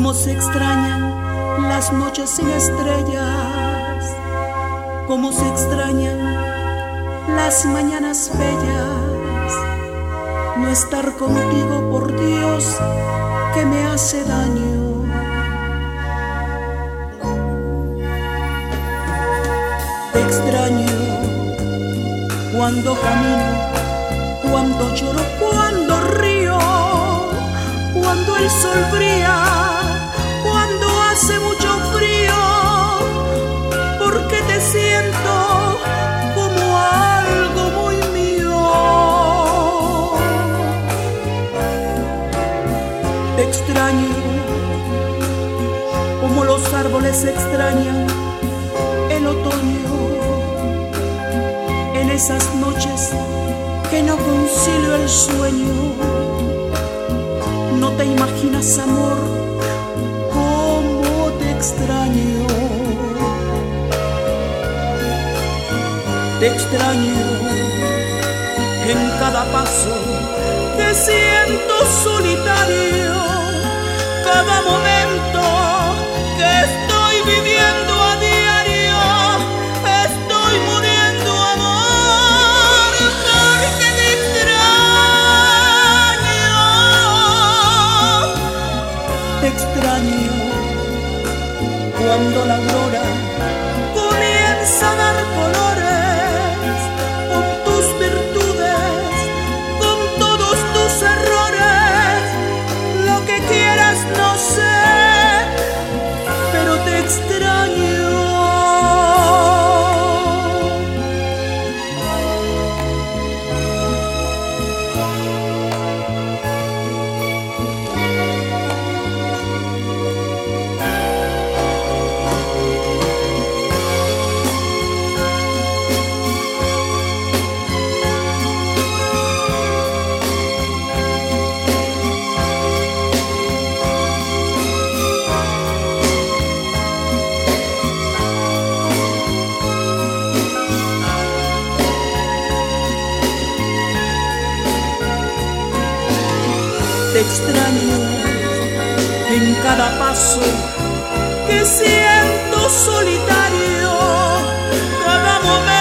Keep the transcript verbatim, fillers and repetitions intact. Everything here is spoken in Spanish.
Cómo se extrañan las noches sin estrellas, cómo se extrañan las mañanas bellas. No estar contigo, por Dios, que me hace daño. Te extraño cuando camino, cuando lloro, cuando río, cuando el sol brilla, cuando hace mucho frío, porque te siento como algo muy mío. Te extraño como los árboles extrañan el otoño, en esas noches que no concilio el sueño. No te imaginas, amor, cómo te extraño. Te extraño en cada paso que siento solitario, cada momento que estoy viviendo a diario. Estoy muriendo, amor, porque te extraño. Te extraño cuando la aurora comienza a dar colores, con tus virtudes, con todos tus errores. Lo que quieras no sé, pero te extraño. Te extraño en cada paso que siento solitario, cada momento